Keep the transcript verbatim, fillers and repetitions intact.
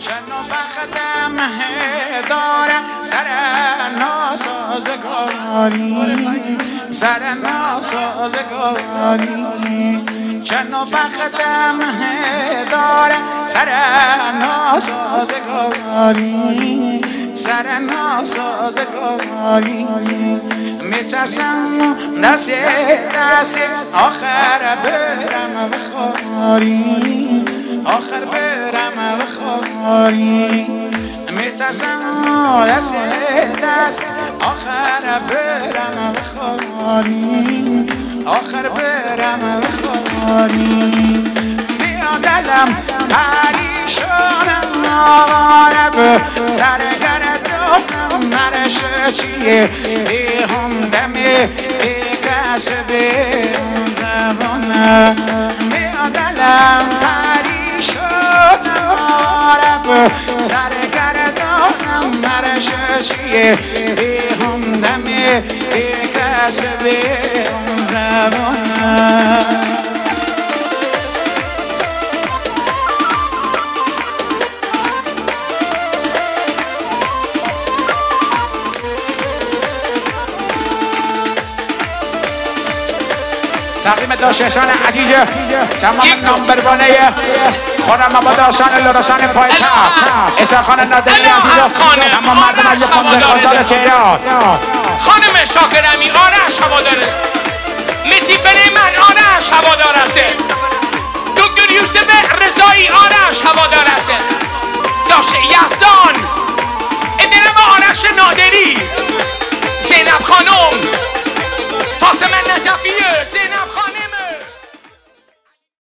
چنو بختم دارم سر ناسازگاری سر ناسازگاری چنو بختم دارم سر ناسازگاری سر ناسازگاری میترسم دست دست آخر برم بخواری آخر برم بخواری میترسم دست دست آخر برم بخواری آخر برم بخواری بیا دلم پریشانم آواره به سرگردانم نرشه چیه بی همدمی بی کسب زبانم بیا دلم پریشانم آواره به سرگردانم نرشه چیه بی همدمی بی کسب زبانم تقدیم داشتان عزیز تمام نمبر بانه خانم آبادان لرزان پایتخت اسحاق خان نادری عزیز تمام مردم از خاندان تهران خانم شاکرمی آرش هواداره متی فلیمن آرش هوادار است دکتر یوسف رضایی آرش هوادار است داشت یزدان ادرم آرش نادری زینب خانم فاطمه نجفیه زینب خانم